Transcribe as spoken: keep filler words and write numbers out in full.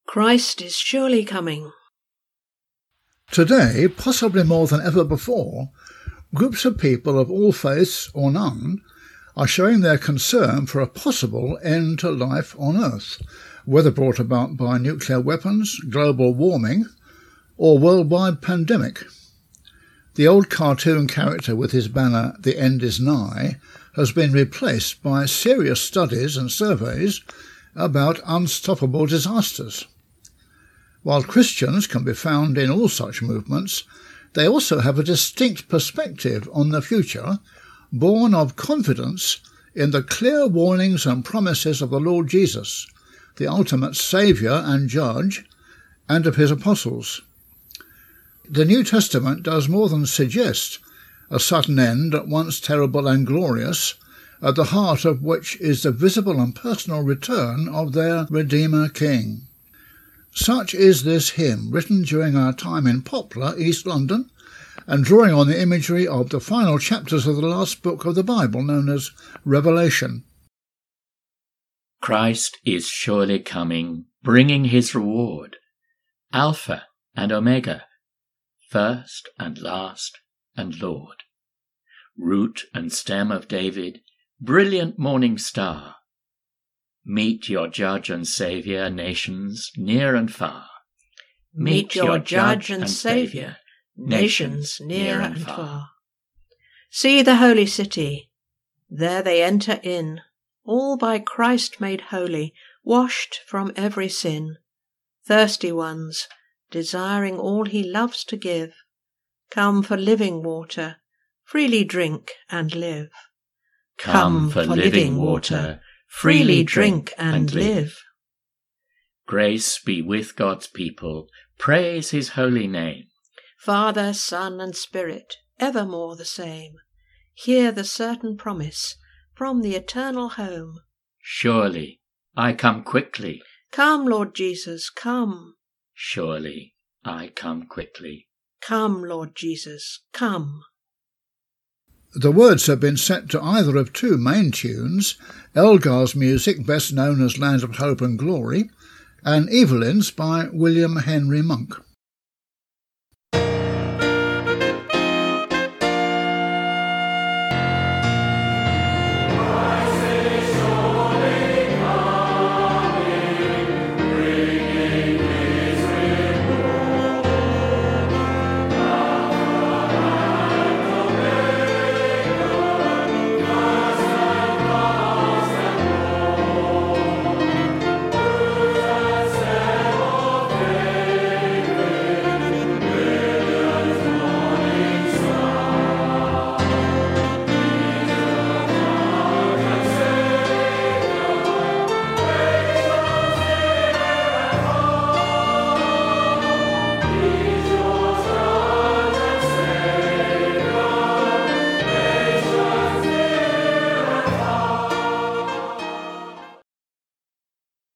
Christ is surely coming. Today, possibly more than ever before, groups of people of all faiths or none are showing their concern for a possible end to life on Earth, whether brought about by nuclear weapons, global warming, or worldwide pandemic. The old cartoon character with his banner, "The End is Nigh," has been replaced by serious studies and surveys about unstoppable disasters. While Christians can be found in all such movements, they also have a distinct perspective on the future, born of confidence in the clear warnings and promises of the Lord Jesus, the ultimate Saviour and Judge, and of his apostles. The New Testament does more than suggest a sudden end at once terrible and glorious, at the heart of which is the visible and personal return of their Redeemer King. Such is this hymn, written during our time in Poplar, East London, and drawing on the imagery of the final chapters of the last book of the Bible, known as Revelation. Christ is surely coming, bringing his reward, Alpha and Omega, first and last and Lord, root and stem of David, brilliant morning star. Meet your Judge and Saviour, nations near and far. Meet your Judge and Saviour, nations near and far. See the holy city, there they enter in, all by Christ made holy, washed from every sin. Thirsty ones, desiring all he loves to give, come for living water, freely drink and live. Come for living water, freely drink and live. Grace be with God's people, praise his holy name. Father, Son, and Spirit, evermore the same. Hear the certain promise from the eternal home. Surely I come quickly. Come, Lord Jesus, come. Surely I come quickly. Come, Lord Jesus, come. The words have been set to either of two main tunes, Elgar's music, best known as Land of Hope and Glory, and Evelyn's by William Henry Monk.